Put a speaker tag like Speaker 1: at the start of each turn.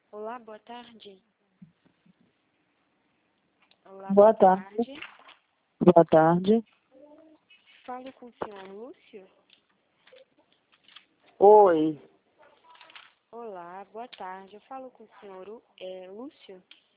Speaker 1: Olá, boa tarde. Olá,
Speaker 2: Boa tarde. Boa tarde.
Speaker 1: Falo com o senhor Lúcio?
Speaker 2: Oi.
Speaker 1: Olá, boa tarde. Eu falo com o senhor Lúcio?